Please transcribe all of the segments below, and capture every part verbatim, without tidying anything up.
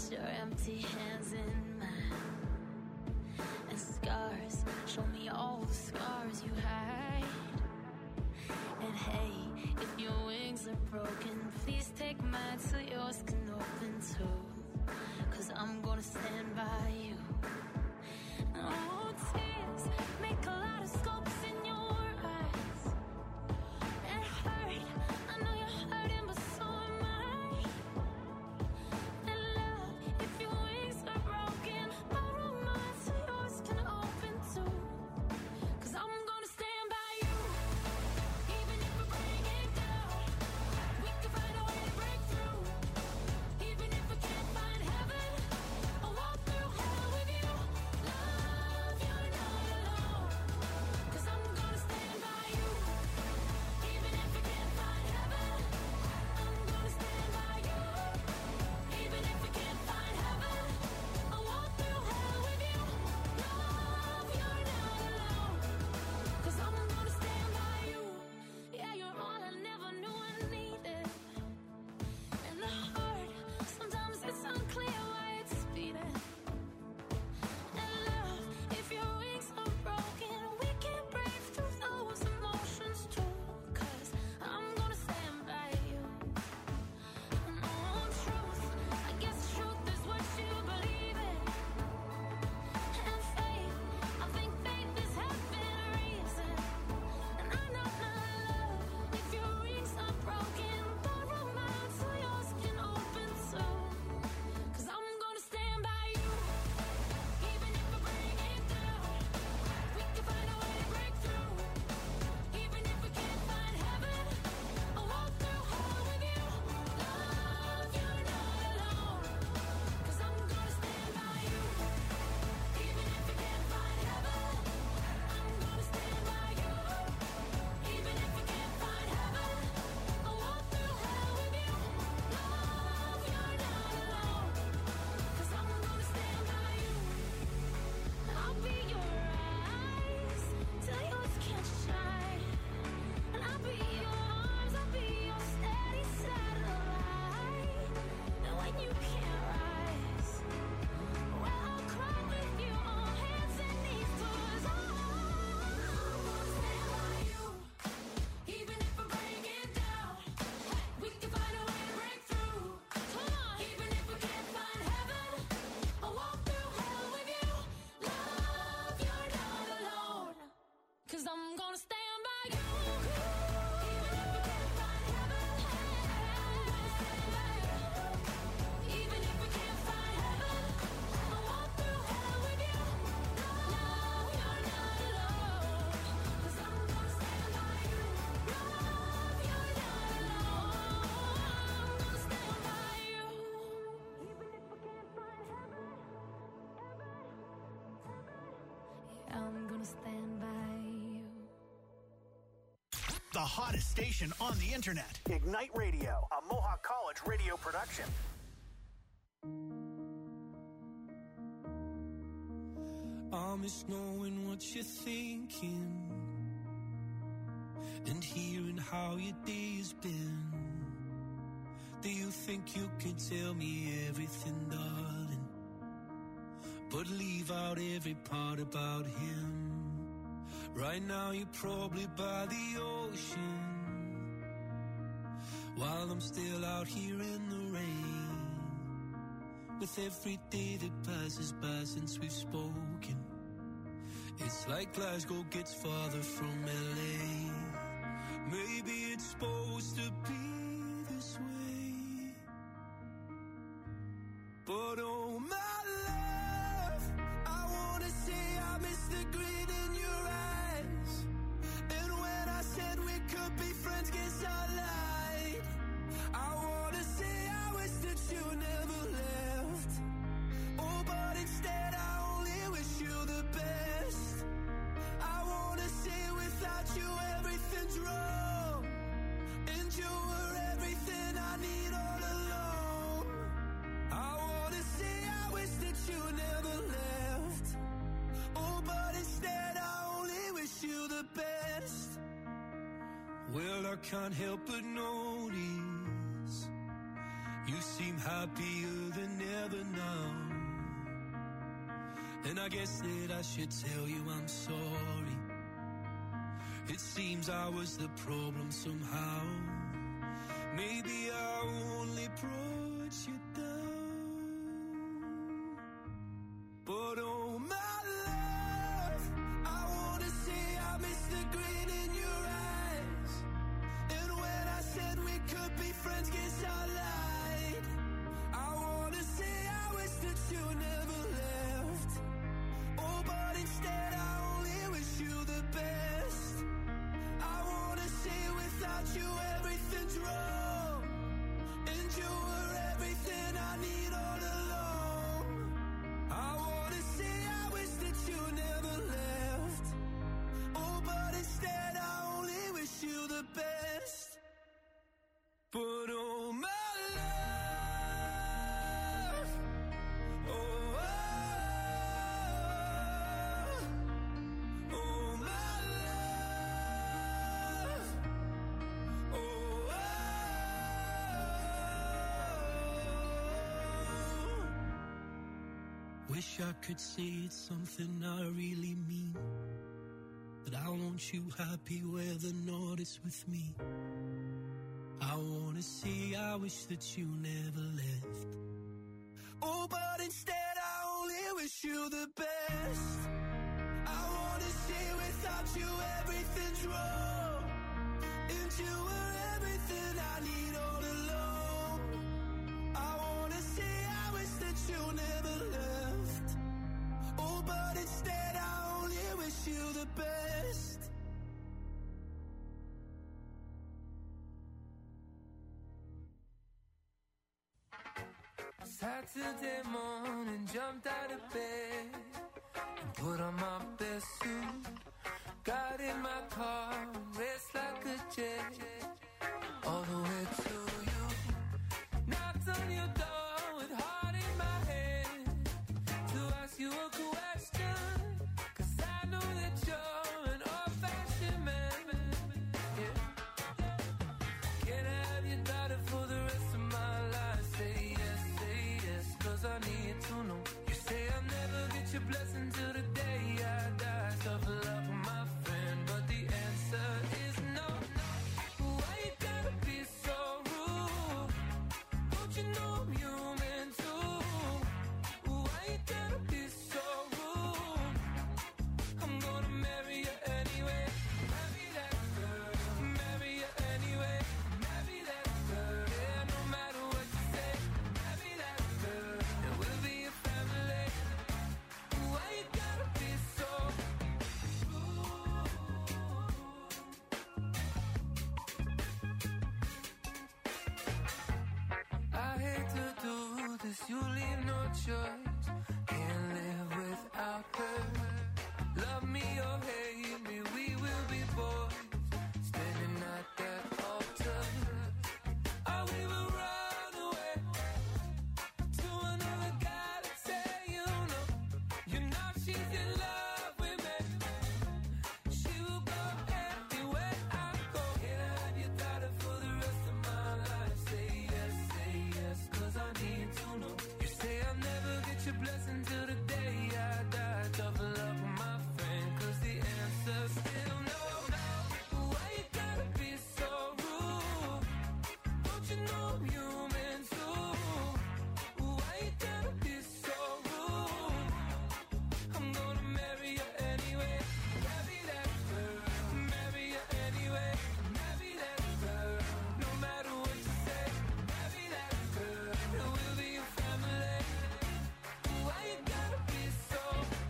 your empty hands in mine. And scars, show me all the scars you hide. And hey, if your wings are broken, please take mine so yours can open too. Cause I'm gonna stand by you. Oh, tears make a lot of scopes in your eyes. It hurt, I know you're hurting, but so am I. And love, if your wings are broken, borrow mine so yours can open too. Cause I'm gonna stand by you, even if we bring it down. We can find a way to break through, even if we can't find heaven. I'll walk through hell with you. Love, you're not alone. Cause I'm gonna stand by you, even if we can't find heaven. I'm gonna stand by you, even if we can't find heaven. I'll walk through hell with you. Love, you're not alone. Cause I'm gonna stand by you. Yeah, you're all I never knew I needed. And the heart, sometimes it's unclear why it's beating. And love, if your wings are broken, we can break through those emotions too. Cause I'm gonna stand by you. And oh, truth, I guess truth is what you believe in. And faith, I think faith is having a reason. And I know my love, if your wings are broken, borrow mine so yours can open too. Cause I'm gonna stand by you, even if we bring it down. We can find a way to break through, even if we can't find heaven. I'll walk through hell with you. Love, you're not alone. Cause I'm gonna stand by you, even if we can't find heaven. I'm gonna stand by you, even if we can't find heaven. I'll walk through hell with you. Love, you're not alone. Cause I'm gonna stand by you. I'll be your eyes till yours can't shine. And I'll be your arms, I'll be your steady satellite. And when you can't rise, well, I'll cry with you on hands and knees. Cause I'm gonna stand by you, even if we break it down. We can find a way to break through. Come on, even if we can't find heaven. I'll walk through hell with you. Love, you're not alone. Cause I'm gonna stand by you, even if we can't find heaven. Even if we can't find heaven, I'll walk through hell with you. Love, you're not alone. Cause I'm gonna stand by you. Love, you're not alone. I'm gonna stand by you, even if we can't find heaven. Yeah, I'm gonna stand by you. The hottest station on the internet. Ignite Radio, a Mohawk College radio production. I miss knowing what you're thinking and hearing how your day's been. Do you think you can tell me everything, darling, but leave out every part about him? Right now you're probably by the ocean, while I'm still out here in the rain. With every day that passes by since we've spoken, it's like Glasgow gets farther from L A. Maybe it's supposed to be this way, but oh my love, I wanna say I miss the grin in your eyes. And when I said we could be friends, guess I lied. I wanna say I wish that you never left. Oh, but instead I only wish you the best. I wanna say without you everything's wrong, and you were everything I need all along. I wanna say I wish that you never left. Oh, but instead I only wish you the best. Well, I can't help but notice You seem happier than ever now. And I guess that I should tell you I'm sorry. It seems I was the problem somehow. Maybe I only brought you down. But oh my love, I wanna say I miss the grin in your eyes. And when I said we could be friends, guess I lied. I wanna say I wish that you never left. Oh, but instead I only wish you the best. I wanna say without you everything's wrong, and you were everything I need all along. I wanna say I wish that you never left. Oh, but instead I only wish you the best. But oh my love, oh, oh, oh my love, oh, oh. Wish I could say it's something I really mean, but I want you happy whether or not it's with me. I wanna say I wish that you never left. Oh, but instead I only wish you the best. I wanna say without you everything's wrong, and you were everything I need all along. I wanna say I wish that you never left. Oh, but instead I only wish you the best. Saturday morning, jumped out of bed and put on my best suit. Got in my car, raced like a jet, all the way to you. Knocked on your door with heart in my head to ask you a question, 'cause I know that you're an old-fashioned man. Yeah. Can I have your daughter for the rest of my life? Say yes, say yes, 'cause I need to know. You say I'll never get your blessing till the day I die. Tough love for my friend, but the answer is no. Why you gotta be so rude? Don't you know I'm human too? Why you gotta be so rude? I'm gonna marry you anyway. Marry that girl. Marry you anyway. Marry that girl. Yeah, no matter what you say. Marry that girl. And we'll be a family. Why you gotta be so rude? I hate to do this, you leave no choice. Can't live without her. Love me or hate me, we will be boys. Standing at that altar. Oh, we will run away to another guy that say you know. You know she's in love with me. She will go anywhere I go. Can I have your daughter for the rest of my life? Say yes, say yes, 'cause I need to know. You say I'll never get your blessing till the day I die. Tough love for my friend, 'cause the answer's still no. Why you gotta be so rude? Don't you know I'm human too? Why you gotta be so rude? I'm gonna marry you anyway. Marry that girl. Marry you anyway. Marry that girl. No matter what you say. Marry that girl. And we'll be a family. Why you gotta be so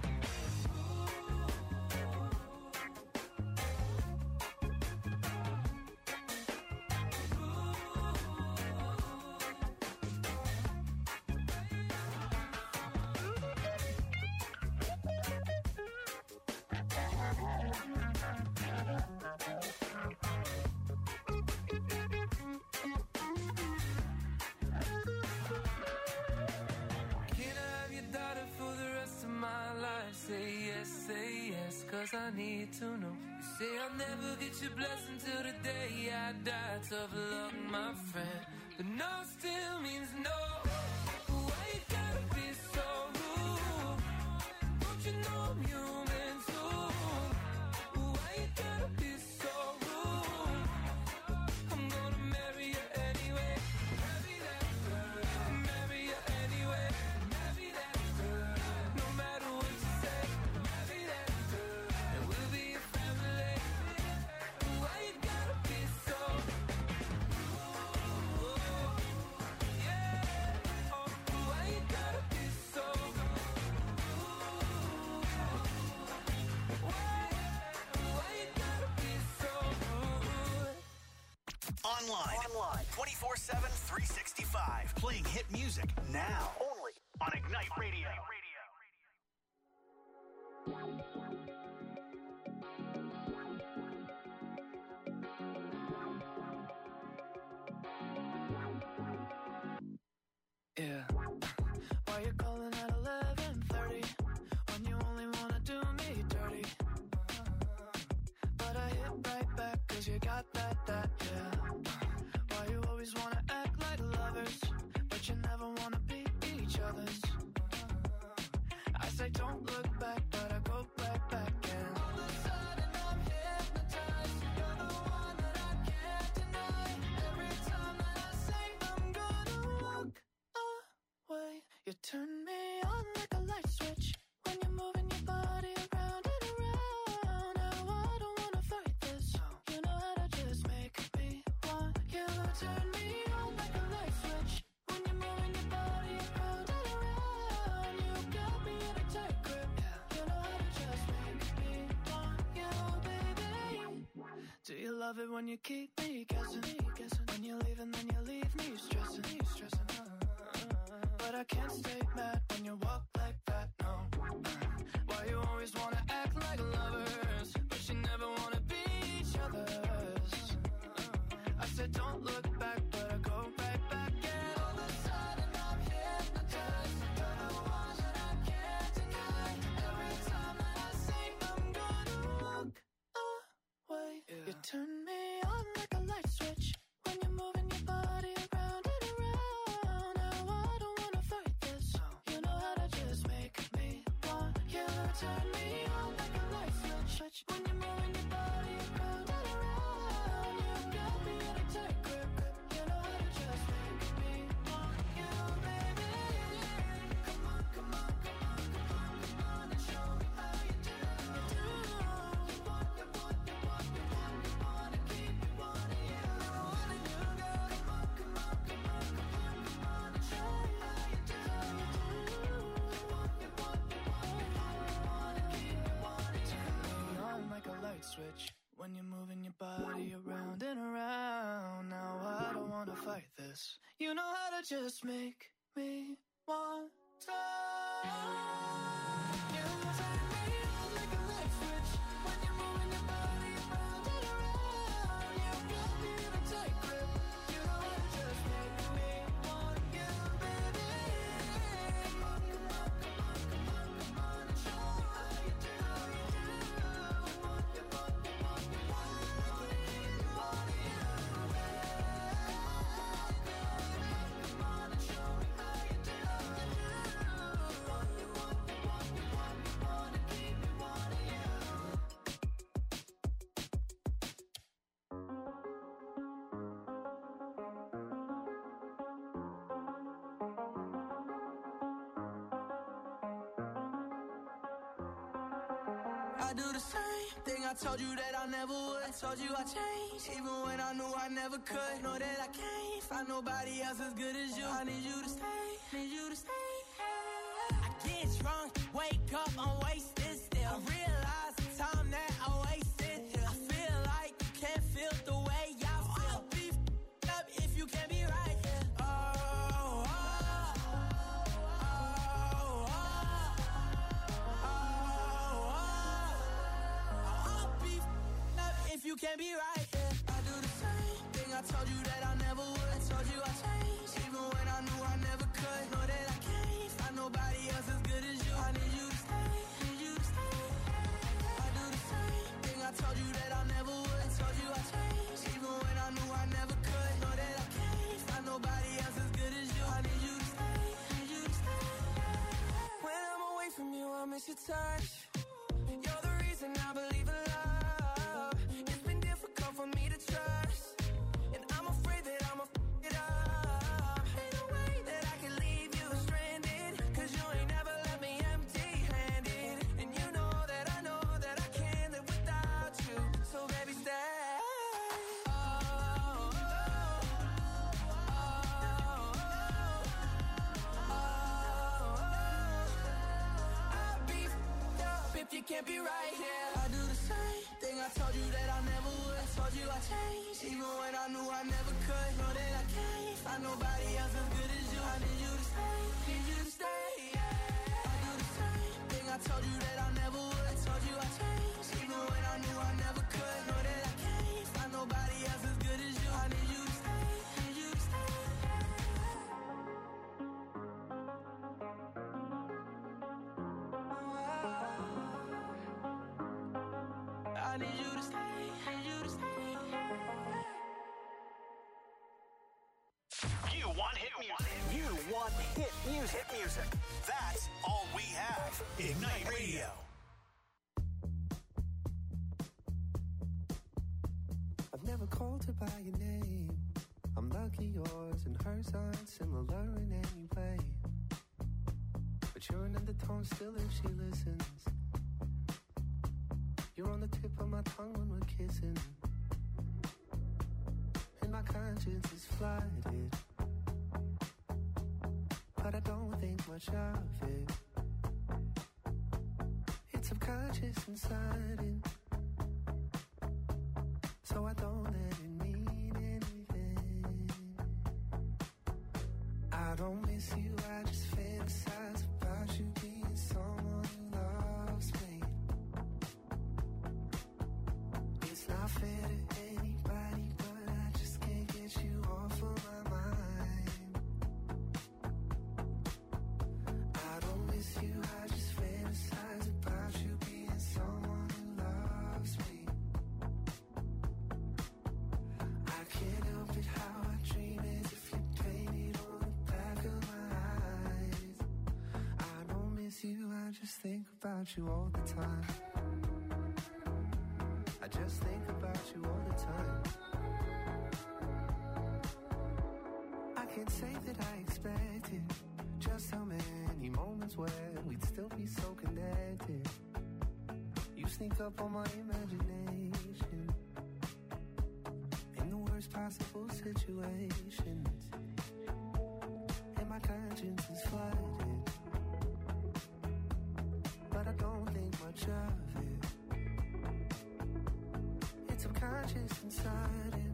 Can I have your daughter for the rest of my life? Say yes, say yes, 'cause I need to know. You say I'll never get your blessing till the day I die. Tough luck, my friend, but no still means no. Why you gotta be so rude? Don't you know I'm human too? Why you gotta be so rude? I'm gonna marry you anyway. Marry that girl. Marry you anyway. Marry that girl. No matter what you say. Marry that girl. And we'll be a family. Why you gotta be so Online. Online. twenty-four seven, three sixty-five. Playing hit music now. Only on Ignite Radio. Yeah. Why you calling at eleven thirty when you only wanna do me dirty? But I hit right back cause you got that, that, yeah. Why you always wanna act like lovers, but you never wanna be each other's? I say don't look back, but I go right back and all of a sudden I'm hypnotized. You're the one that I can't deny. Every time that I say I'm gonna walk away, you turn me on like a light switch when you're moving your body around and around. Now I don't wanna fight this. You know how to just make me want you. Turn me on like a light switch when you're moving your body around and around. You got me in a tight grip. You know how to just make me want you, baby. Do you love it when you keep me guessing? When you leave and then you leave me stressing, me stressing. But I can't stay mad when you walk like that, no. Why you always wanna act like lovers, but you never wanna be each other's? I said don't look back, but I go right back. And all of a sudden I'm hypnotized. You're the one that I can't deny. Every time that I say I'm gonna walk away, yeah. You turn me on like a light switch when you're moving your body around and around. Now I don't wanna fight this. You know how to just make me want you. Turn me on like a light switch when you're moving your body around and around. You got me in a tight grip. You know how to just make me want you, baby. Come on, come on, come on, come on, come on and show me how you do. You want, you want, you want, you want, you wanna keep me wanting you. Wanting you, girl. Come on, come on, come on, come on, come on and show me how you do. You want, you want, you want, you want, you wanna keep me wanting you. Turn me on like a light switch when you're moving your body around and around. Now I don't wanna fight this. You know how to just make me want to. You turn me on like a light switch when you're moving your body around and around. You got me in a tight grip. You know how to just make me want you, baby. Come on, come on, come on, come on, come on and show me how you do. You want, you want, you want, you want, you wanna keep me wanting you. Come on and show me how you do. You want, you want, you want, you want, you wanna keep me wanting you. I do the same thing I told you that I never would. I told you I changed, even when I knew I never could. Know that I can't find nobody else as good as you. I need you to stay, need you to stay. I get drunk, wake up, I'm wasted still. I realize the time that I wasted here. I feel like you can't feel the way I feel. I'll be f***ed up if you can't be right here. Oh, oh, oh, oh, oh, oh. I'll be f***ed up if you can't be right here. I do the same thing I told you that I never would. I told you I changed, even when I knew I never could. Know that I can't find nobody else as good as you. I need you to stay, need you to stay. I do the same thing I told you that I never would. I told you I changed, even when I knew I never could. Know that I can't find nobody touch. You're the reason I believe in love. It's been difficult for me to trust, and I'm afraid that I'ma f it up. Ain't no way that I can leave you stranded, cause you ain't never left me empty-handed. And you know that I know that I can't live without you. So baby, stay. If you can't be right here, I do the same thing I told you that I never would. I told you I changed, even when I knew I never could. Know that I can't find nobody else as good as you. I need you to stay, need you to stay, yeah. I do the same thing I told you that I never would. I told you I changed, even when I knew I never could. Know that I can't find nobody else as good as you. I need you to stay, need you to stay. I need you to stay, need you to stay. You want hit music. You want hit music. Hit music. That's all we have. Ignite Radio. I've never called her by your name. I'm lucky yours and hers aren't similar in any way. But you're an undertone still if she listens. You're on the tip of my tongue when we're kissing, and my conscience is flooded, but I don't think much of it. It's subconscious and sudden, so I don't let it mean anything. I don't miss you, I just fantasize about you being someone who loves me. It's not fair to anybody, but I just can't get you off of my mind. I don't miss you, I just fantasize about you being someone who loves me. I can't help it how I dream as if you painted on the back of my eyes. I don't miss you, I just think about you all the time. I just think about you all the time. I can't say that I expected just how many moments where we'd still be so connected. You sneak up on my imagination in the worst possible situations, and my conscience is flooded, but I don't think much of it. It's subconscious and sudden,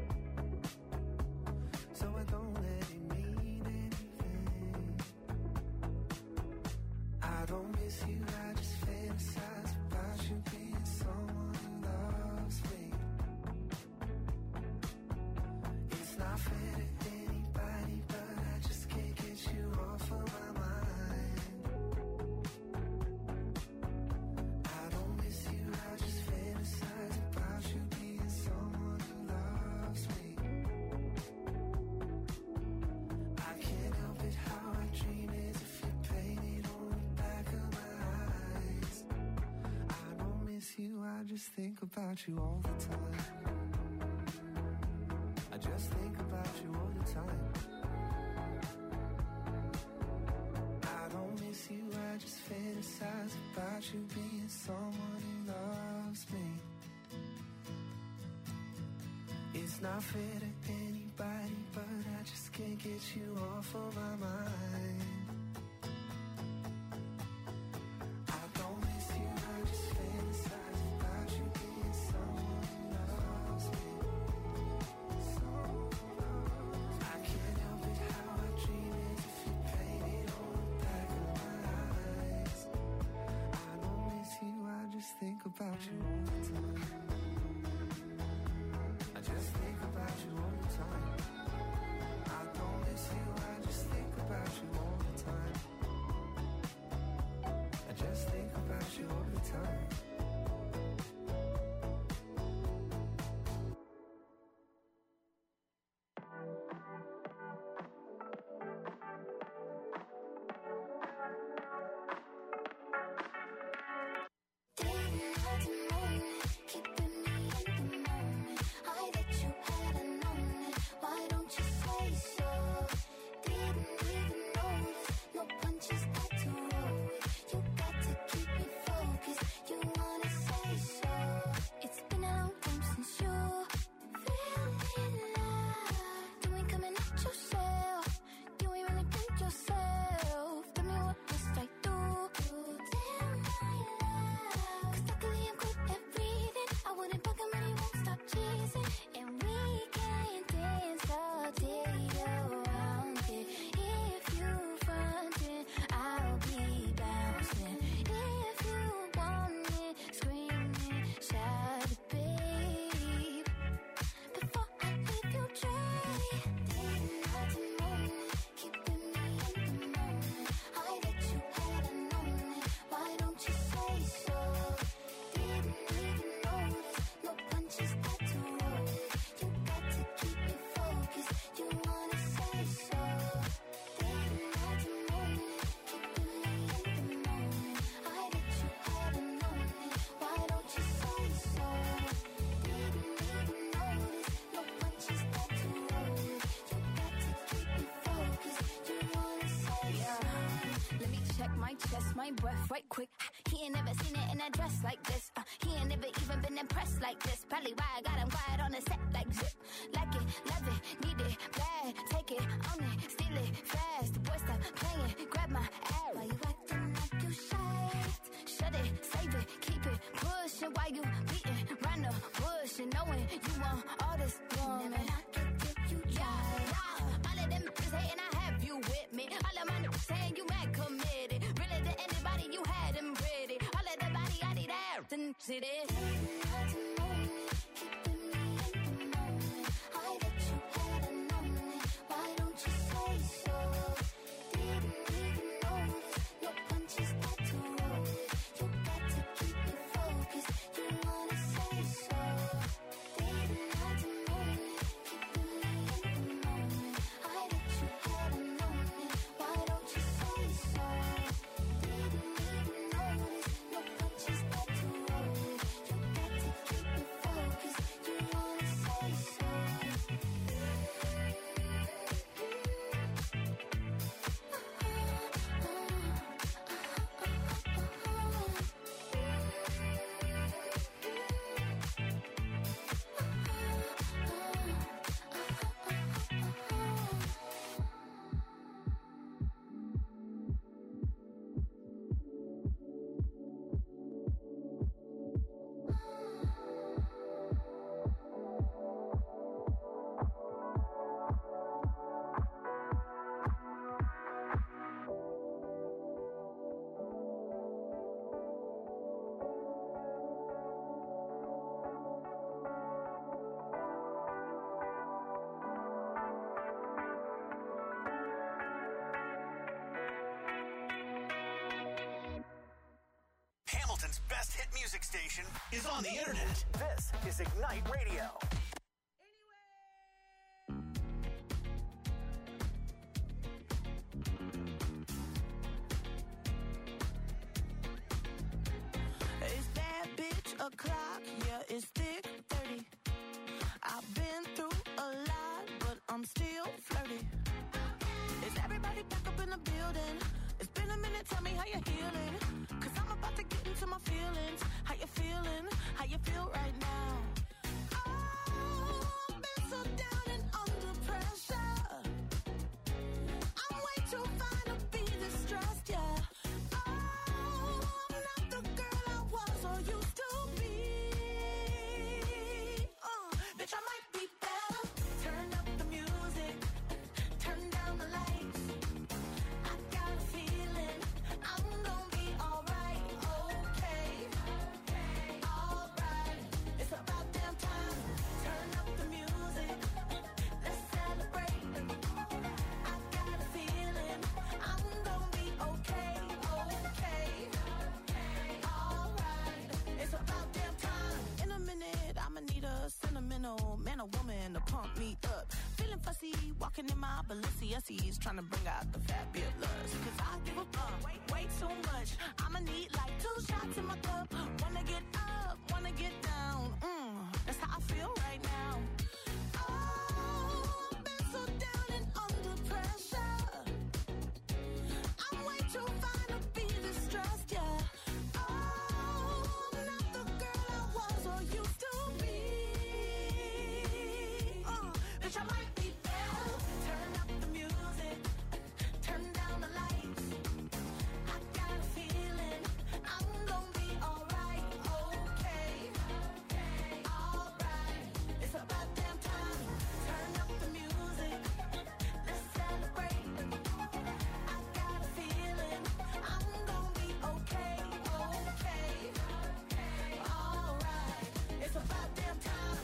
so I don't let it mean anything. I don't miss you, I just fantasize about you being someone who loves me. It's not fair to anybody, but I just can't get you off of my mind. I don't miss you, I just fantasize about you being someone who loves me. I can't help it how I dream as if you painted on the back of my eyes. I don't miss you, I just think about you all the time. I just think about you all the time. I don't miss you, I just fantasize about you being someone who loves me. It's not fair to anybody, but I just can't get you off of my mind. I don't miss you, I just fantasize about you being someone who loves me. I can't help it how I dream as if you painted on the back of my eyes. I don't miss you, I just think about you all the time. I just think about you all the time. I don't miss you, I just think about you all the time. I just think about you all the time. my breath right quick. He ain't never seen it in a dress like this. Uh, he ain't never even been impressed like this. Probably why I got him quiet on the set like zip. Like it, love it, need it, bad. Take it, own it, steal it, fast. The boy stop playing, grab my ass. Why you acting like you shy? Shut it, save it, keep it pushing. Why you beating round the bush and knowing you want all this woman? Never knock it till you try. Yeah, all of them is hating, I have you with me. All of my niggas saying you mad committed. Really to anybody you had them ready. All of the body I need out and sit it. Hamilton's best hit music station is on the internet. This is Ignite Radio. It's that bitch o'clock, yeah, it's thick thirty. I've been through a lot, but I'm still flirty. Is everybody back up in the building? It's been a minute, tell me how you're healing. Cause I'm about to get into my feelings. How you feeling? How you feel right now? Oh, I've been so down and under pressure. I'm way too fine to be distressed, yeah. Oh, I'm not the girl I was or used to be. Uh, bitch, I might be better. Turn up the music. Turn down the lights. I got a feeling I'm gonna be alright, okay, alright. It's about damn time. Turn up the music. Let's celebrate. I got a feeling I'm gonna be okay, okay, alright. It's about damn time. In a minute, I'ma need a sentimental man or woman to pump me up. Feeling fussy, walking in my Balenciennes, trying to bring out the fabulous. Cause I give a fuck way, way too much. I'ma need like two shots in my cup. Wanna get up, wanna get down. Mm, that's how I feel right now. Oh, I've been so down and under pressure. I'm way too fine to be distressed, yeah. Oh, I'm not the girl I was or used to be. Uh, bitch, I might be better. Turn up the music. Turn down the lights. I got a feeling I'm gonna be alright, okay, alright. It's about damn time. Turn up the music. Let's celebrate. I got a feeling I'm gonna be okay, okay, alright. It's about damn time.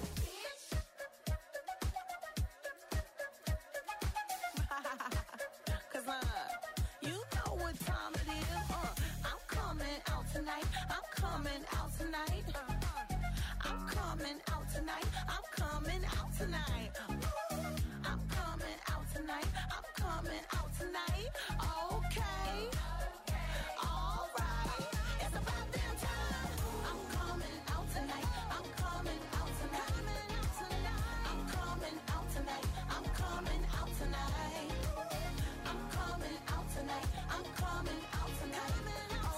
Cause uh, you know what time it is. Uh, I'm coming out tonight. I'm coming out tonight. I'm coming out tonight. I'm coming out tonight. I'm coming out tonight. I'm coming out tonight. Okay. Alright. It's about damn time. I'm coming out tonight. I'm coming out tonight. I'm coming out tonight. I'm coming out tonight. I'm coming out tonight. I'm coming out tonight.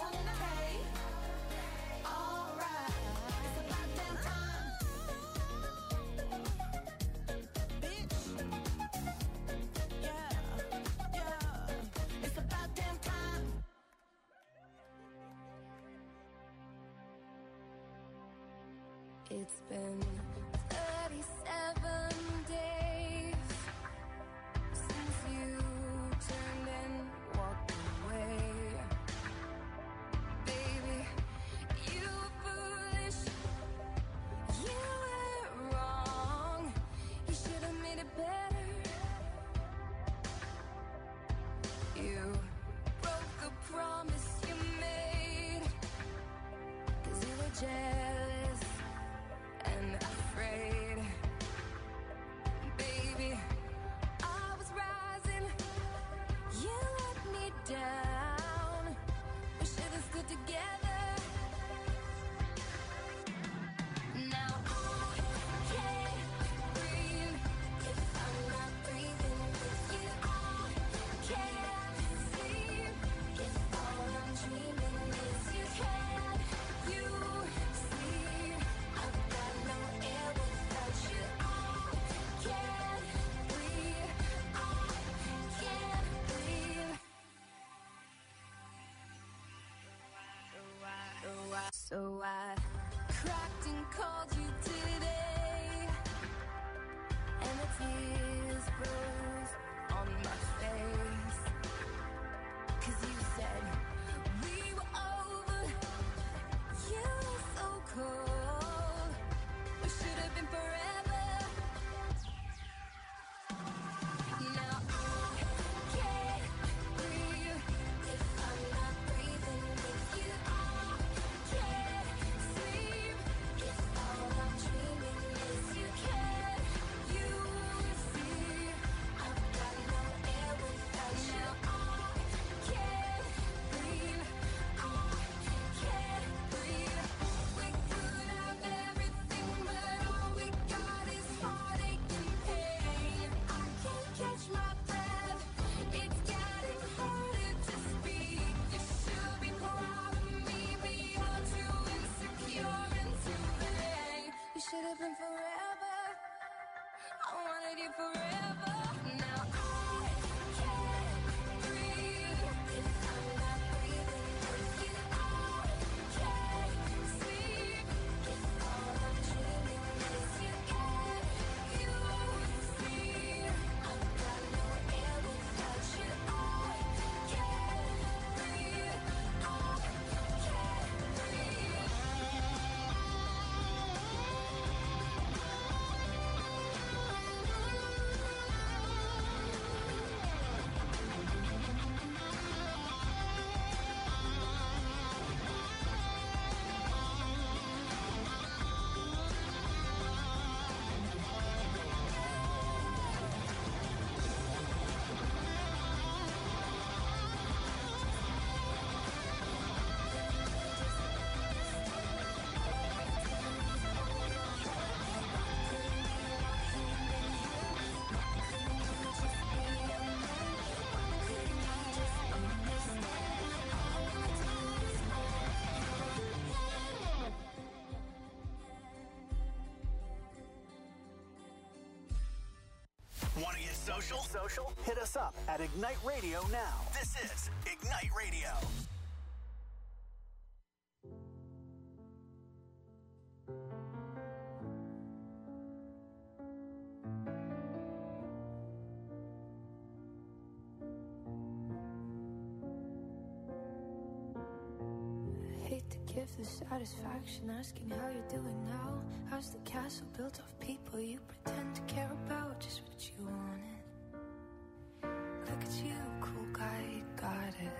It's been thirty-seven days since you turned and walked away. Baby, you were foolish. You were wrong. You should have made it better. You broke the promise you made, 'cause you were jealous and afraid. Baby, I was rising, you let me down. We should have stood together. Now I can't breathe if I'm not breathing with you. I can't sleep if all I'm dreaming is you. Can you see I've got no air without you? I can't breathe. I can't breathe. So I cracked and called you today, and the tears rose on my face, 'cause you said we were over. You were so cold. We should have been forever. Now I can't breathe if I'm not breathing with you. I can't sleep if all I'm dreaming is you. Can you see I've got no air without you? I can't breathe. I can't breathe. We could have everything, but all we got is heartache and pain. I can't catch my breath. It's getting harder to speak. You should be proud of me, but you're too insecure and too vain. We should have been forever. I wanted you forever. Now I can't breathe if I'm not breathing with you. I can't sleep if all I'm dreaming is you. Can you see I've got no air without you? I can't breathe. I can't breathe. Want to get social? Social? Hit us up at Ignite Radio now. This is Ignite Radio. Hate to give the satisfaction asking how you're doing now. How's the castle built of people you pretend to care about? Just what you wanted. Look at you, cool guy, you got it.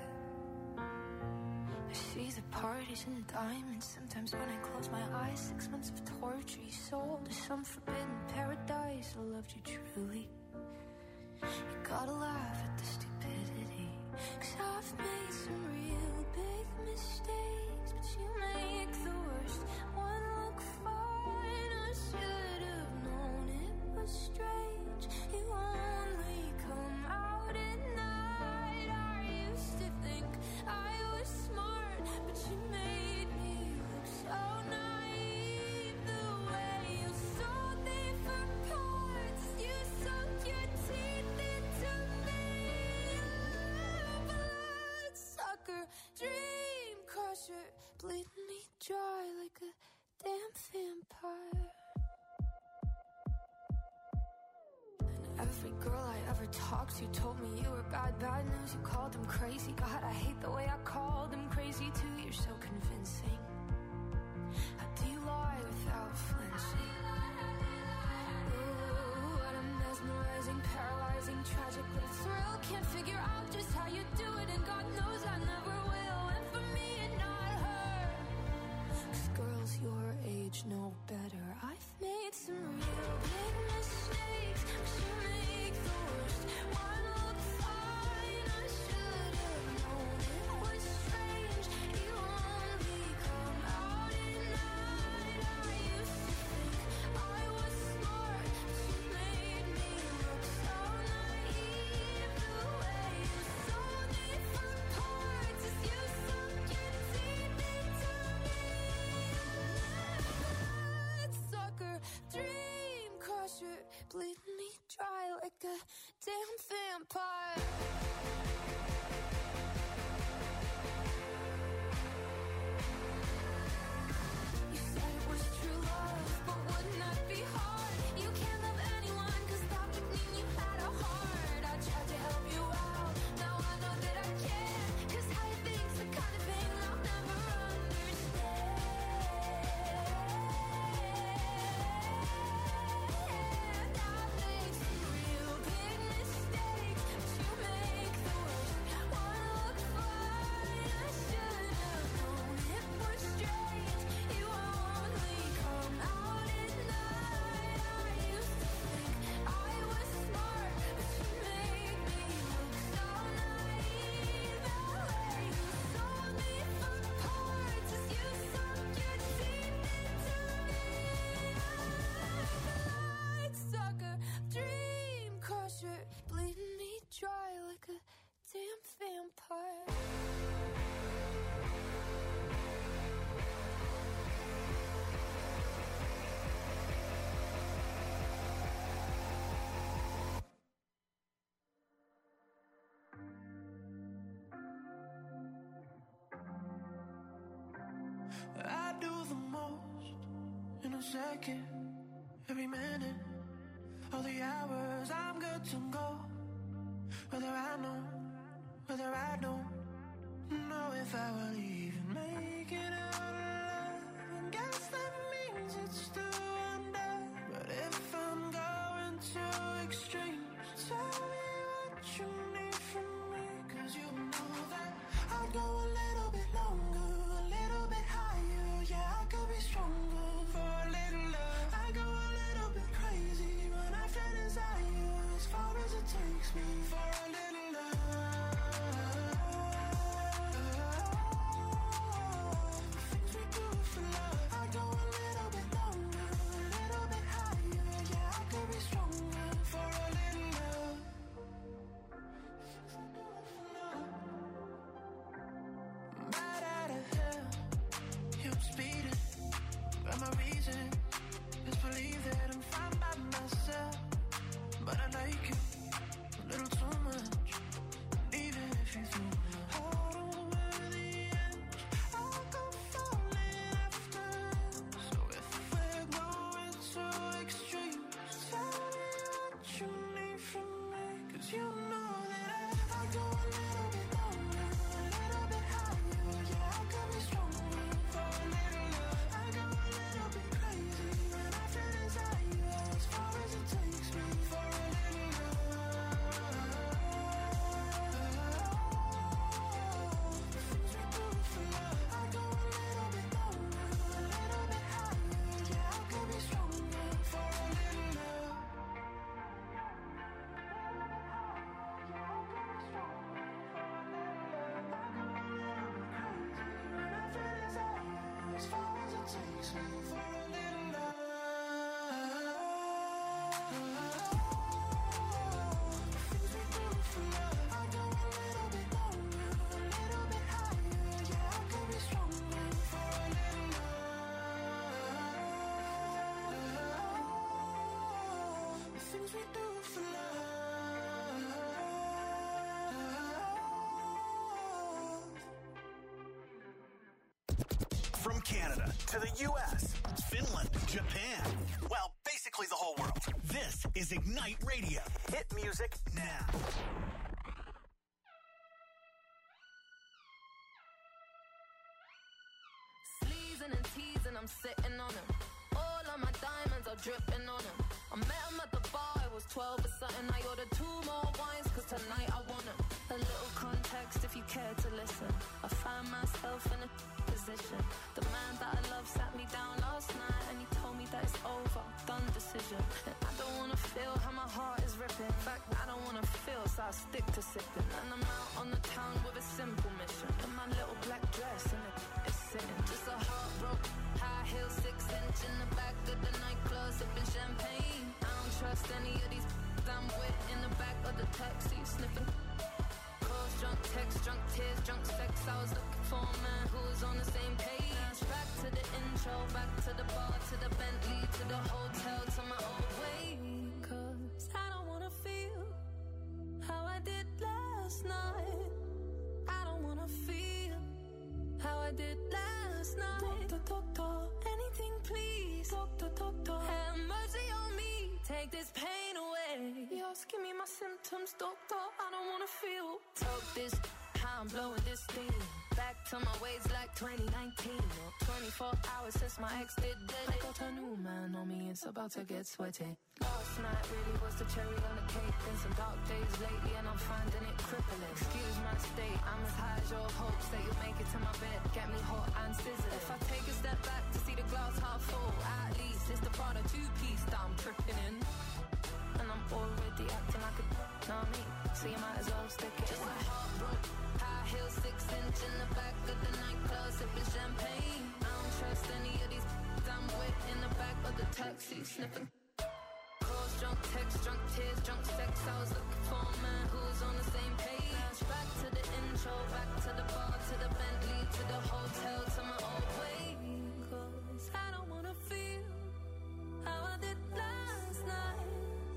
I see the parties and the diamonds. Sometimes when I close my eyes, six months of torture you sold to some forbidden paradise. I loved you truly. You gotta laugh at the stupidity, 'cause I've made some real big mistakes, but you make the worst one look fine. I should have known it was strange. You only come out at night. I used to think I was smart, but you made me look so naive. The way you sold me for parts, you sunk your teeth into me. Bloodsucker, dream crusher, bleeding me dry like a damn vampire. Every girl I ever talked to told me you were bad, bad news. You called them crazy. God, I hate the way I called them crazy too. You're so convincing. How do you lie without flinching? Ooh, what a mesmerizing, paralyzing, tragic little thrill. Can't figure out just how you do it, and God knows I never will. And for me and not her, 'cause girls your age know better. I've made some real big mistakes, but you make the worst one look fine. I should have known it was strange. You only come out at night. I used to think I was smart, but you made me look so naive. The way you sold me for parts as you sunk your teeth into me. Sucker, dream crusher, bleed me dry like a damn vampire. You said it was true love, but wouldn't that be hard? You can't love anyone, 'cause that would mean you had a heart. I tried to help you out, now I know that I can't, 'cause how you think's the kind of thing I'll never understand. I've made some real big mistakes, but you make the worst one look fine. I should have known it was strange. You only come out at night. I used to think I was smart, but you made me look so naive. The way you sold me for parts as you sunk your teeth into me. Light sucker, dream crusher, bleeding me dry like a damn vampire. I do the most in a second, every minute, all the hours I'm good to go. Whether I know, whether I don't know if I will even make it out alive. And guess that means it's still under. But if I'm going to extremes, tell me what you need from me, 'cause you know that I'd go a little bit longer, a little bit higher. Yeah, I could be stronger for a little love. I go a little bit crazy when I feel desire, as far as it takes me for a little love. Things we do for love. I go a little bit longer, a little bit higher. Yeah, I could be stronger for a little love. Right out of hell, yeah, I'm speeding, but my reason is believe that I'm fine by myself. But I like you a little too much, and even if you threw my heart over the edge, I'll go falling after. So if we're going to extremes, tell me what you need from me, 'cause you know that I, I go a little bit longer, a little bit higher. Yeah, I could be stronger for a little love. I go a little bit crazy when I feel desire, as far as it takes me for a little love. Things we do for love. I go a little bit longer, a little bit higher. Yeah, I could be stronger for a little love. As far as it takes me for a little love. Things we do for love. I go a little bit longer, a little bit higher. Yeah, I could be stronger for a little love. The things we do for love. From Canada to the U S, Finland, Japan, well, basically the whole world. This is Ignite Radio. Hit music now. Sleezing and teasing, I'm sitting on him. All of my diamonds are dripping on him. I met him at the bar, it was twelve or something. I ordered two more wines, cause tonight I want him. A little context if you care to listen. I found myself in a position. The man that I love sat me down last night and he told me that it's over, done decision. And I don't wanna feel how my heart is ripping. In fact, I don't wanna feel, so I stick to sipping. And I'm out on the town with a simple mission. In my little black dress and it is sitting. Just a heartbroken, high heel, six inch in the back of the nightclub, sipping champagne. I don't trust any of these I'm with in the back of the taxi, sniffing. Calls, drunk texts, drunk tears, drunk sex. I was looking for a man who was on the same page. Back to the intro, back to the bar, to the Bentley, to the hotel, to my old way. Cause I don't wanna feel how I did last night. I don't wanna feel how I did last night. Doctor, doctor, anything please. Doctor, doctor, have mercy on me. Take this pain away. You're asking me my symptoms, doctor. I don't wanna feel. Talk this, how I'm blowing this steam. Back to my ways like twenty nineteen. twenty-four hours since my ex did dead. I got a new man on me, it's about to get sweaty. Last night really was the cherry on the cake. Been some dark days lately and I'm finding it crippling. Excuse my state, I'm as high as your hopes that you'll make it to my bed. Get me hot and sizzling. If I take a step back to see the glass half full, at least it's the part of two-piece that I'm tripping in. And I'm already acting like a know me, so you might as well stick it. Just a heartbroken, high heel, six inch in the back of the nightclub, sipping champagne. I don't trust any of these I'm with in the back of the taxi, sniffing. Calls, drunk texts, drunk tears, drunk sex. I was looking for a man who was on the same page. Back to the intro, back to the bar, to the Bentley, to the hotel, to my old way. Cause I don't wanna feel how I did last night.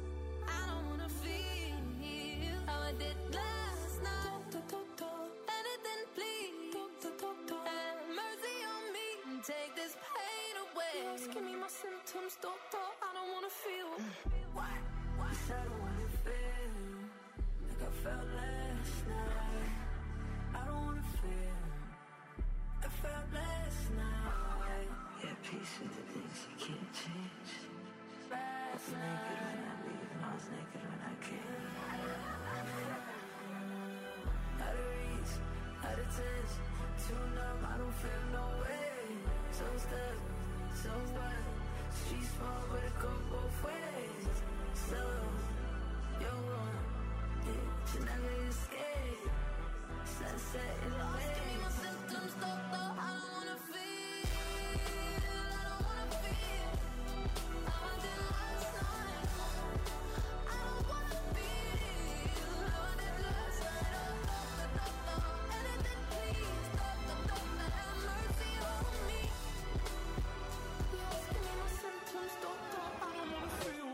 I don't wanna feel how I did last night. Doctor, doctor, anything please. Doctor, doctor, have mercy on me. Take this pain away. You're asking me my symptoms, doctor. I don't wanna feel. What? What? I don't wanna feel like I felt last night. I don't wanna feel I felt last night. Yeah, peace with the things you can't change. Last I was naked when I leave and I was naked when I came. Out of reach, out of touch, too numb, I don't feel no way. So stuck, so what? Street small, but it go both ways. So, you're one, yeah, you never escape. Sunset in the way. Give me my symptoms, doctor, I don't wanna feel. I don't wanna feel how I did last night. I don't wanna feel how I did last night. Oh, doctor, doctor, anything please. Doctor, doctor, have mercy on me. You're asking me my symptoms, doctor, I don't wanna feel.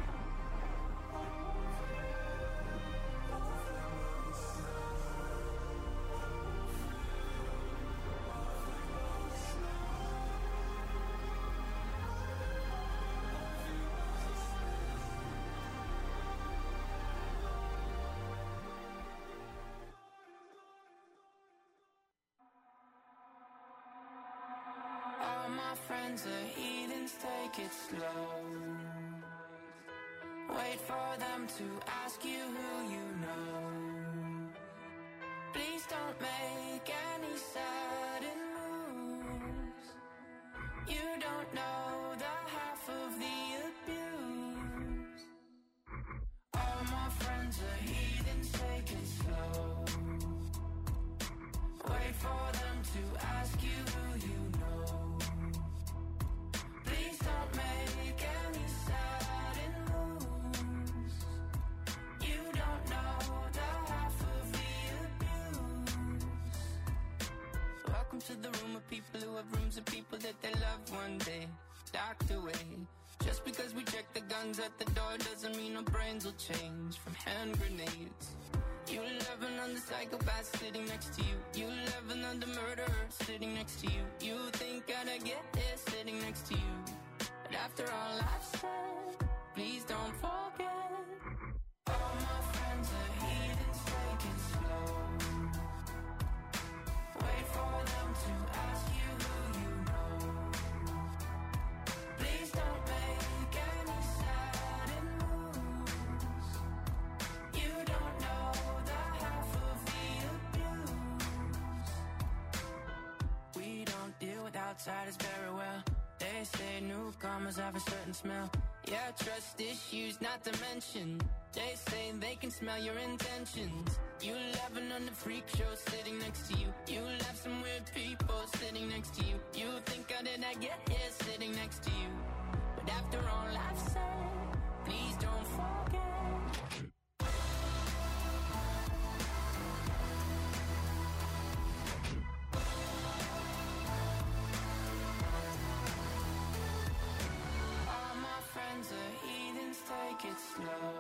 All my friends are heathens, take it slow. Wait for them to ask you who you know. Please don't make any sudden moves. You don't know the half of the abuse. All my friends are heathens, take it slow. Wait for them to ask you who you know. Please don't make any sudden moves. You don't know the half of the abuse. Welcome to the room of people who have rooms of people that they love one day docked away. Just because we check the guns at the door doesn't mean our brains will change from hand grenades. You love another psychopath sitting next to you. You love another murderer sitting next to you. You think I'd get there sitting next to you. But after all I've said, please don't outside is very well. They say newcomers have a certain smell. Yeah, trust issues not to mention. They say they can smell your intentions. You laughing on the freak show sitting next to you. You laugh some weird people sitting next to you. You think how did I get here sitting next to you? But after all I've said, please don't forget. All my friends are heathens, take it slow.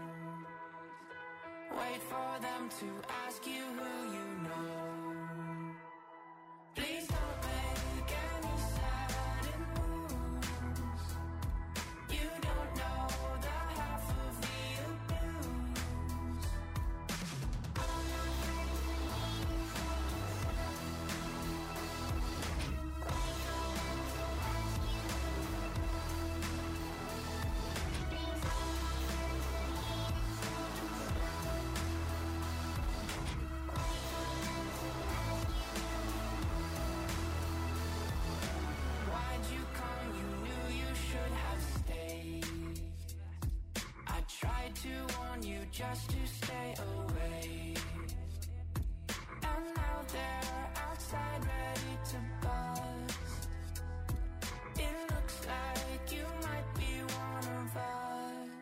Wait for them to ask you who you know. Please don't make any sudden moves. You don't know the half of the abuse. Why'd you come? You knew you should have stayed. I tried to warn you just to stay away. And now they're outside ready to bust. It looks like you might be one of us.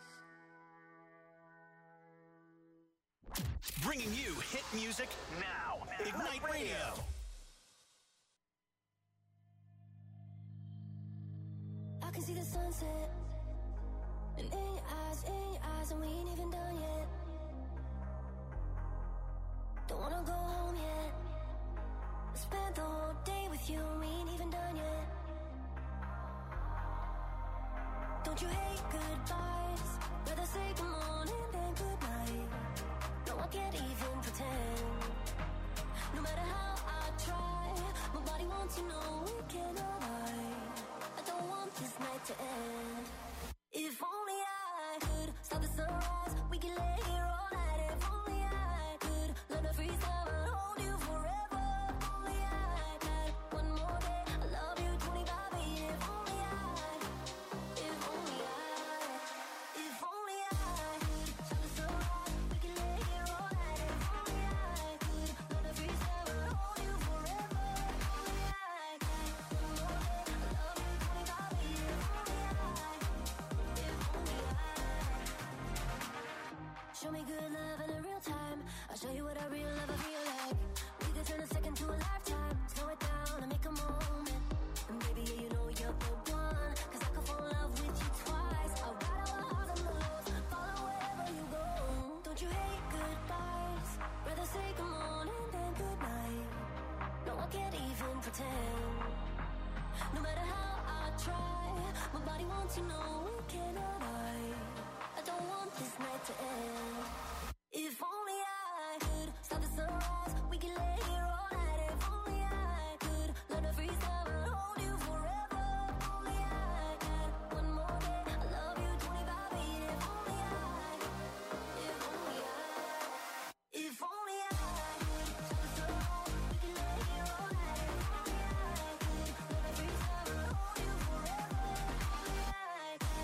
Bringing you hit music now. Ignite Radio. I can see the sunset. And in your eyes, in your eyes, and we ain't even done yet. Don't wanna go home yet. I spent the whole day with you, and we ain't even done yet. Don't you hate goodbyes? Rather say good morning than good night. No, I can't even pretend. No matter how I try, my body wants to know we cannot lie. I don't want this night to end. If only I could stop the sunrise, we can lay here all night. If only I could learn to freeze time and hold you forever. If only I had one more day, I love you twenty-five eight. If only I, if only I, if only I could stop the sunrise, we can lay here all night. If only I could learn to freeze time and hold you forever. If only I had one more day, I love you twenty-five eight. If only I. Show me good love in a real time. I'll show you what a real lover feel like. We could turn a second to a lifetime. Slow it down and make a moment. And baby, yeah, you know you're the one. Cause I could fall in love with you twice. I'll ride our hearts on the road, follow wherever you go. Don't you hate goodbyes? Rather say good morning than good night. No, I can't even pretend. No matter how I try, my body wants to know we cannot lie. I don't want this night to end. If only I could stop the sunrise, we can lay here all night. If only I could learn to freeze time and hold you forever. If only I had one more day, I love you twenty-five eight. If only I, if only I, if only I could stop the sunrise, we can lay here all night. If only I could learn to freeze time and hold you forever. If only I.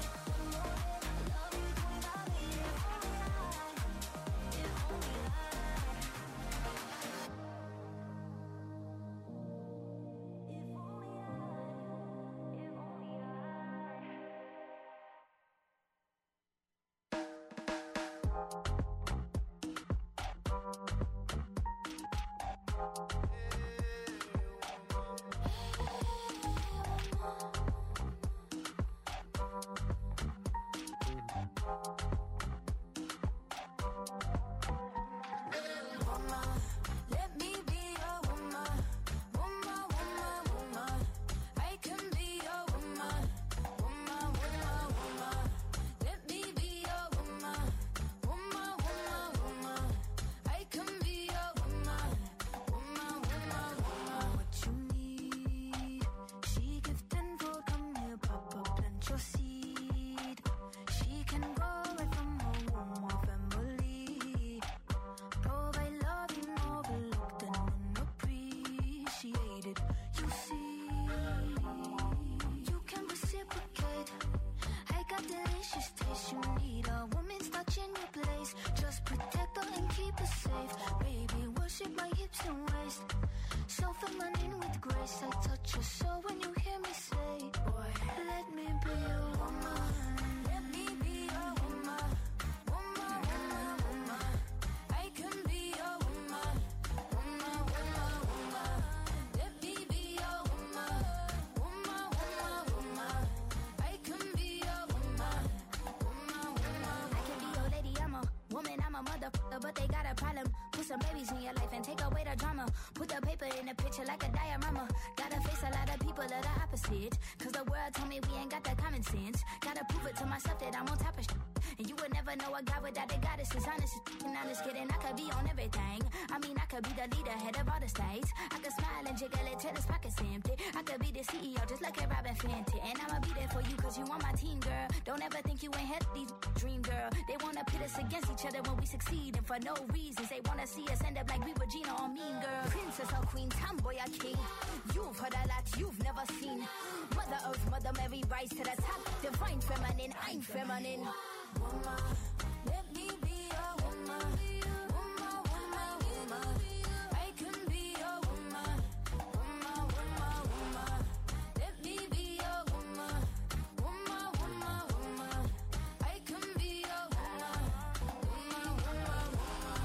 shape my hips and waist. So feminine with grace. I touch your soul when you hear me say, boy, let me be your woman. Let me be your woman. Woman, woman, woman. I can be your woman. Woman, woman, woman. Let me be your woman. Woman, woman, woman. I can be your woman. Woman, woman. I can be your lady. I'm a woman. I'm a motherfucker, but they got a problem. Put some babies in your life and take away the drama. Put the paper in the picture like a diorama. Gotta face a lot of people that are opposite. Cause the world told me we ain't got that common sense. Gotta prove it to myself that I'm on top of shit. And you would never know a guy without a goddess is honest. And I'm just kidding, I could be on everything. I mean, I could be the leader, head of all the states. I could smile and jiggle it till his pockets empty. I could be the C E O just like a Robin Fenty. And I'ma be there for you cause you on my team, girl. Don't ever think you ain't had these dream, girl. They wanna pit us against each other when we succeed. And for no reasons, they wanna see us end up like we Regina or Mean Girl. Princess or queen, tomboy or king. You've heard a lot you've never seen. Mother Earth, Mother Mary, rise to the top. Divine feminine, I'm feminine. Woman, let me be your woman. Woman, woman, woman. I can be your woman. Woman, woman, woman. Let me be your woman. Woman, woman, woman. I can be your woman. Woman, woman, woman.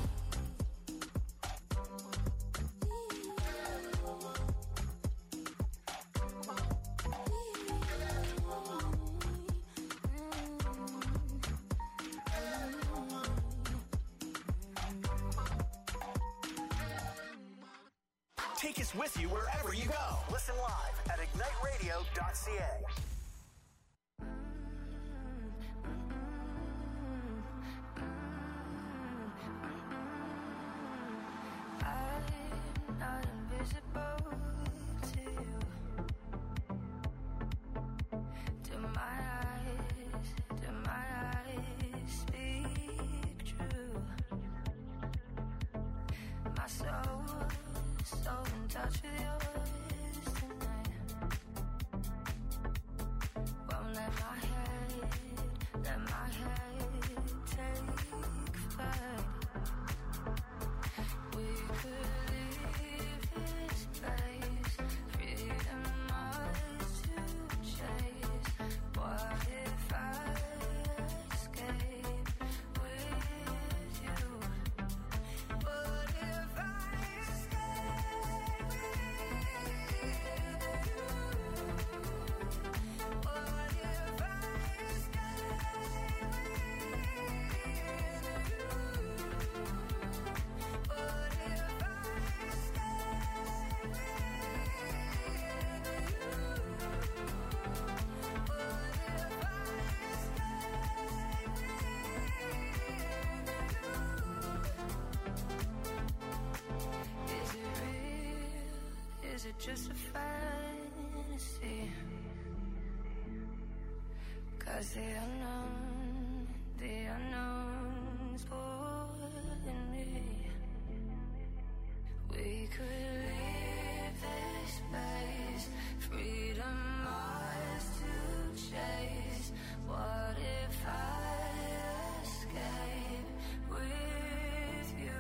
Take us with you wherever you go. Listen live at ignite radio dot c a. I'm not invisible to you. Do my eyes, do my eyes speak true? My soul, so in touch with yours tonight. Won't let my head, let my head take flight. We could leave this place, freedom ours to chase. What if I escape with you? What if I escape with you? What if I escape Is it just a fantasy? Cause the unknown, the unknown's pulling me. We could leave this place, freedom ours to chase. What if I escape with you?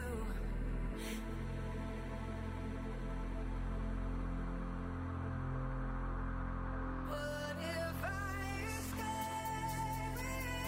What if I escape with you?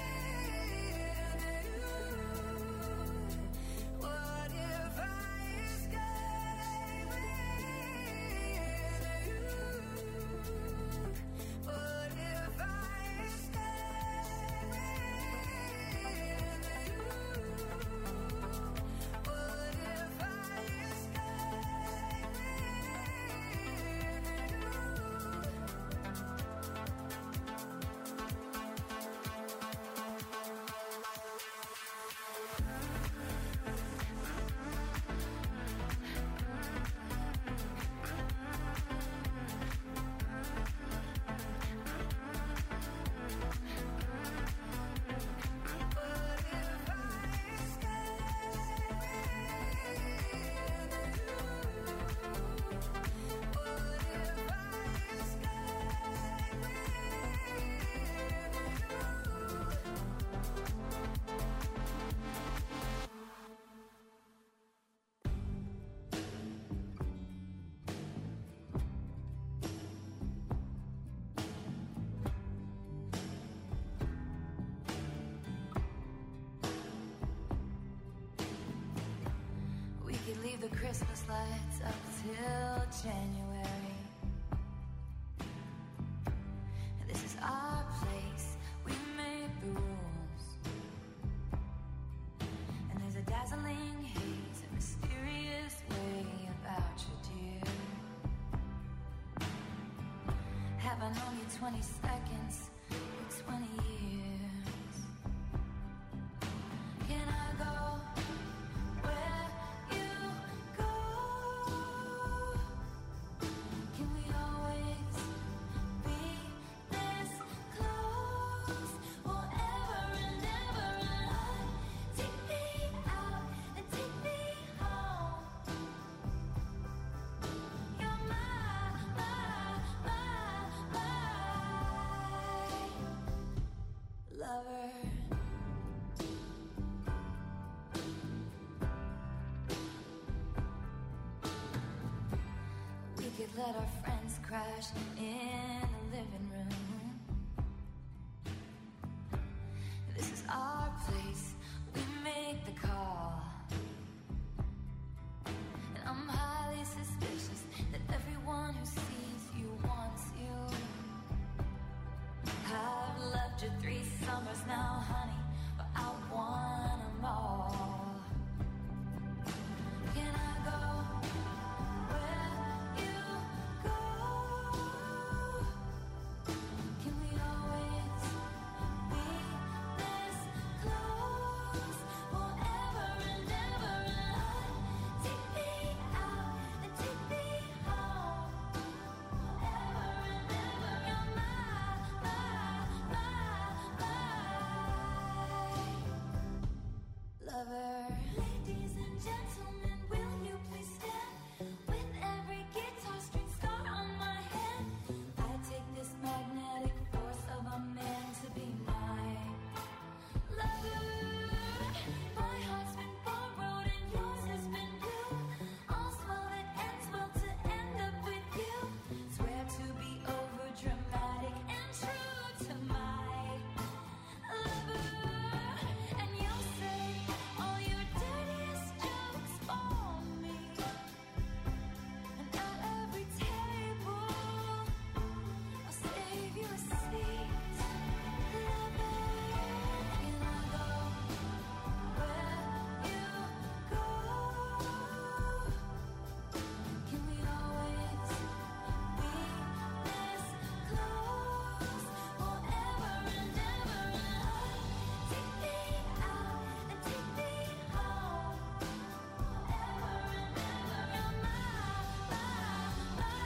Christmas lights up till January. This is our place, we made the rules. And there's a dazzling haze, a mysterious way about you, dear. Have I known you twenty seconds or twenty years? Can I go where you go? Can we always be this close forever and ever? And on, take me out and take me home. You're my, my, my, my lover. We could let our friends crash in the living room. This is our place, we make the call. And I'm highly suspicious that everyone who sees you wants you. I've loved you three summers now, honey, but I want them all. Can I go where you go? Can we always be this close forever and ever? And on, take me out and take me home forever and ever. You're my, my, my lover. Ladies and gentlemen, will you please stand? With every guitar string scar on my head, I take this magnetic force of a man to be my lover. My heart's been borrowed and yours has been blue. All's well that ends well to end up with you. Swear to be over dramatic and true to my lover. And you'll say all your dirtiest jokes for me. And at every table, I'll save you a seat. Lover, can I go where you go? Can we always be this close forever and ever? And on, take me out and take me home forever and ever. You're my, my, my,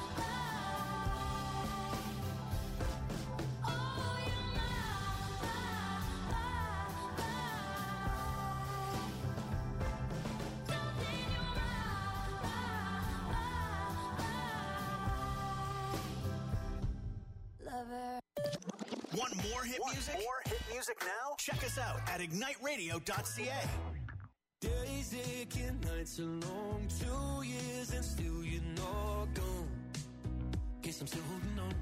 oh, you're my, my, my, darling, you're my, my, lover. Want more hit Want music? more hit music now? Check us out at ignite radio dot c a. Days aching, nights are long, two years and still you're not gone. Guess I'm still holding on.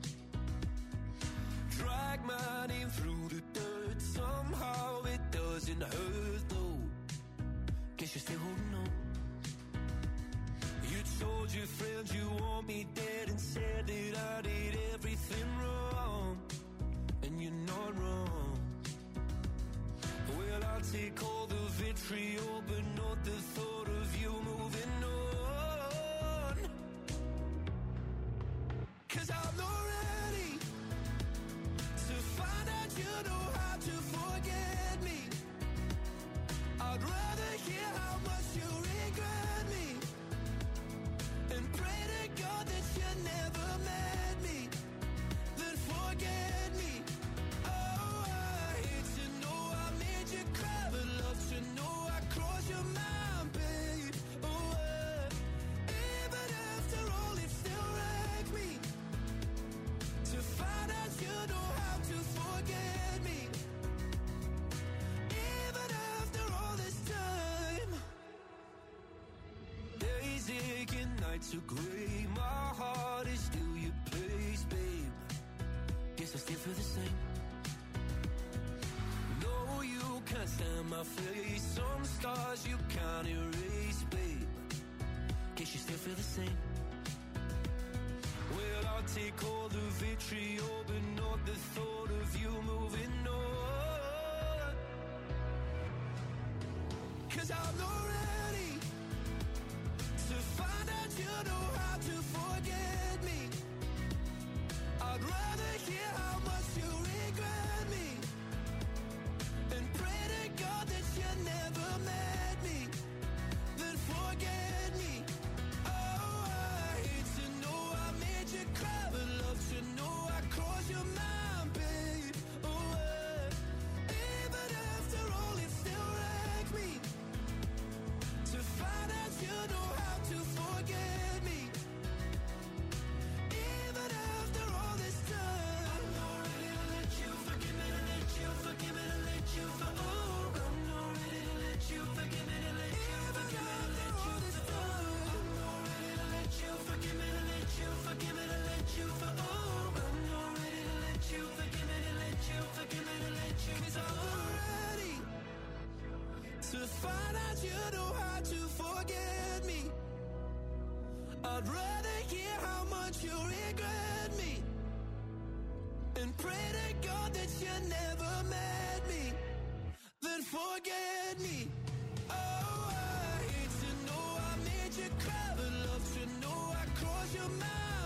Drag my name through the dirt, somehow it doesn't hurt though. Guess you're still holding on. You told your friends you want me dead and said that I did everything wrong. And you're not wrong. Well, I'll take all the vitriol, but not the thought of you moving on. 'Cause I'm not ready to find out you know how to forget me. I'd rather hear how much you regret me and pray to God that you never met me, then forget me. Oh, I hate to know I made you cry, but love to know I crossed your mind, babe. Oh, uh, even after all, it still wrecks me to find out you know how to forget me. Even after all this time, days aching, nights are gray. My heart is still your place, babe. Guess I still feel the same. No, you can't stand my face. Some scars you can't erase, babe. guess you still feel the same. Well, I'll take all the vitriol, but not the thought of you moving on. 'Cause I'm not ready to find out you know how to forget me. I'd rather hear how much you regret me and pray to God that you never met me, then forget me. Oh, I hate to know I made you cry, but love to know I crossed your mind, babe. Oh, uh, even after all, it still wrecks me to find out you know how to forget me. Even after all this time, I'm not ready to let you forgive me, to let you forgive me, to let you for oh, I'm not ready to let you forgive me, to let you forgive me, to let you for oh, I'm not ready to let you forgive me, to let you forgive me, to let you for oh, I'm not ready to let you forgive me, to let you forgive me, to let you 'cause I'm not ready to find out you know how to forget me. I'd rather hear how much you regret me and pray to God that you never met me, then forget me. Oh, I hate to know I made you cry, but love to know I crossed your mind.